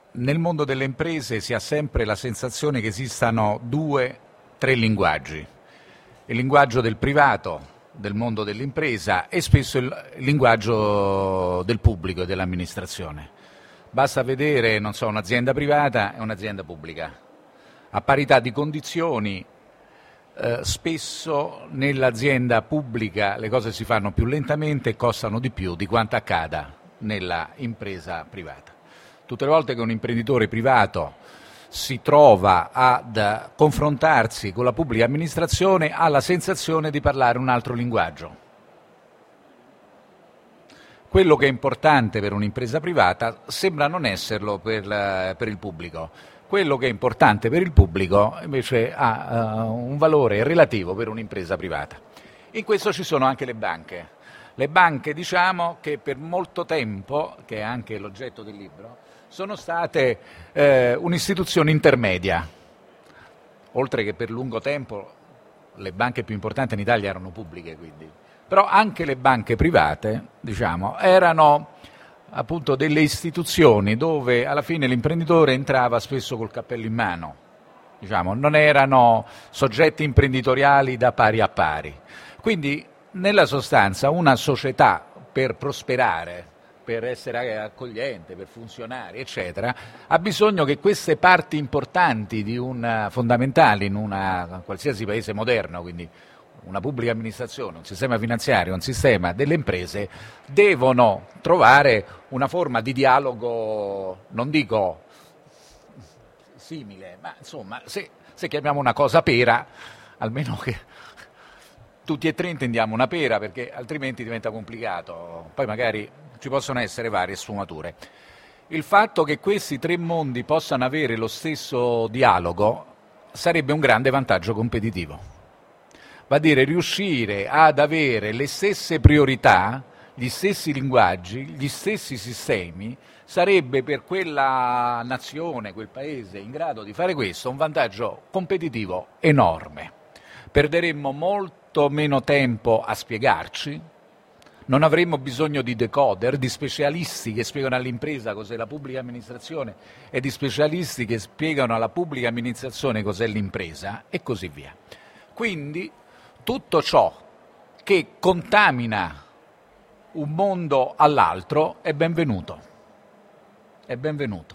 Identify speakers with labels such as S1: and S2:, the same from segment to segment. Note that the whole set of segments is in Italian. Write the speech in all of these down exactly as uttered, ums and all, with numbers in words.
S1: nel mondo delle imprese si ha sempre la sensazione che esistano due, tre linguaggi. Il linguaggio del privato, del mondo dell'impresa e spesso il linguaggio del pubblico e dell'amministrazione. Basta vedere, non so, un'azienda privata e un'azienda pubblica. A parità di condizioni, eh, spesso nell'azienda pubblica le cose si fanno più lentamente e costano di più di quanto accada nella impresa privata. Tutte le volte che un imprenditore privato si trova ad confrontarsi con la pubblica amministrazione ha la sensazione di parlare un altro linguaggio. Quello che è importante per un'impresa privata sembra non esserlo per, la, per il pubblico. Quello che è importante per il pubblico invece ha uh, un valore relativo per un'impresa privata. In questo ci sono anche le banche. Le banche, diciamo, che per molto tempo, che è anche l'oggetto del libro, sono state eh, un'istituzione intermedia, oltre che per lungo tempo le banche più importanti in Italia erano pubbliche, quindi. Però anche le banche private, diciamo, erano appunto delle istituzioni dove alla fine l'imprenditore entrava spesso col cappello in mano, diciamo, non erano soggetti imprenditoriali da pari a pari. Quindi nella sostanza una società per prosperare, per essere accogliente, per funzionare, eccetera, ha bisogno che queste parti importanti di un fondamentali in una qualsiasi paese moderno, quindi una pubblica amministrazione, un sistema finanziario, un sistema delle imprese, devono trovare una forma di dialogo, non dico simile, ma insomma, se, se chiamiamo una cosa pera, almeno che tutti e tre intendiamo una pera, perché altrimenti diventa complicato. Poi magari ci possono essere varie sfumature. Il fatto che questi tre mondi possano avere lo stesso dialogo sarebbe un grande vantaggio competitivo. Va a dire riuscire ad avere le stesse priorità, gli stessi linguaggi, gli stessi sistemi, sarebbe per quella nazione, quel paese in grado di fare questo un vantaggio competitivo enorme. Perderemmo molto meno tempo a spiegarci, non avremmo bisogno di decoder, di specialisti che spiegano all'impresa cos'è la pubblica amministrazione e di specialisti che spiegano alla pubblica amministrazione cos'è l'impresa e così via. Quindi tutto ciò che contamina un mondo all'altro è benvenuto. È benvenuto.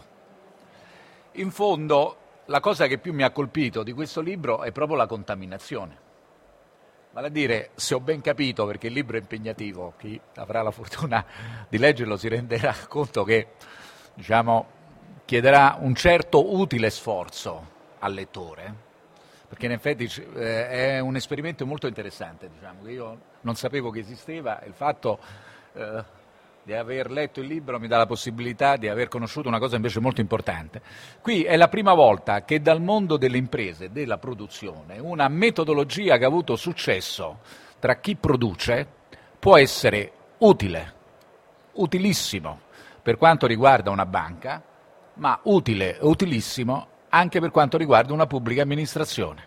S1: In fondo, la cosa che più mi ha colpito di questo libro è proprio la contaminazione. Vale a dire, se ho ben capito, perché il libro è impegnativo, chi avrà la fortuna di leggerlo si renderà conto che, diciamo, chiederà un certo utile sforzo al lettore, perché in effetti eh, è un esperimento molto interessante, diciamo, che io non sapevo che esisteva, e il fatto eh, di aver letto il libro mi dà la possibilità di aver conosciuto una cosa invece molto importante. Qui è la prima volta che dal mondo delle imprese, della produzione, una metodologia che ha avuto successo tra chi produce può essere utile, utilissimo per quanto riguarda una banca, ma utile e utilissimo anche per quanto riguarda una pubblica amministrazione.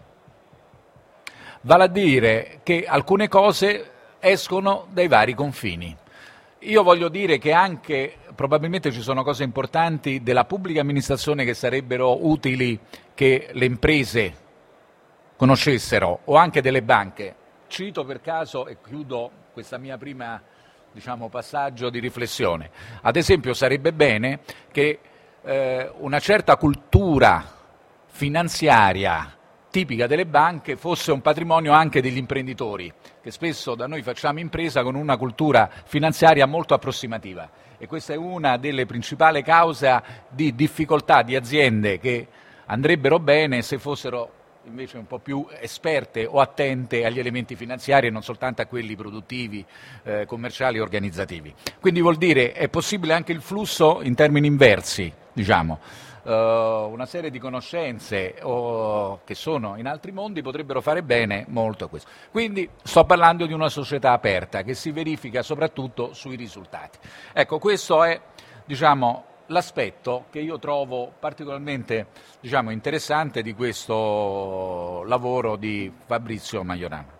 S1: Vale a dire che alcune cose escono dai vari confini. Io voglio dire che anche probabilmente ci sono cose importanti della pubblica amministrazione che sarebbero utili che le imprese conoscessero, o anche delle banche. Cito per caso e chiudo questa mia prima, diciamo, passaggio di riflessione. Ad esempio sarebbe bene che eh, una certa cultura finanziaria tipica delle banche fosse un patrimonio anche degli imprenditori, che spesso da noi facciamo impresa con una cultura finanziaria molto approssimativa, e questa è una delle principali cause di difficoltà di aziende che andrebbero bene se fossero invece un po' più esperte o attente agli elementi finanziari e non soltanto a quelli produttivi, eh, commerciali e organizzativi. Quindi vuol dire è possibile anche il flusso in termini inversi, diciamo. Uh, una serie di conoscenze oh, che sono in altri mondi potrebbero fare bene molto a questo. Quindi sto parlando di una società aperta che si verifica soprattutto sui risultati. Ecco, questo è, diciamo, l'aspetto che io trovo particolarmente, diciamo, interessante di questo lavoro di Fabrizio Majorano.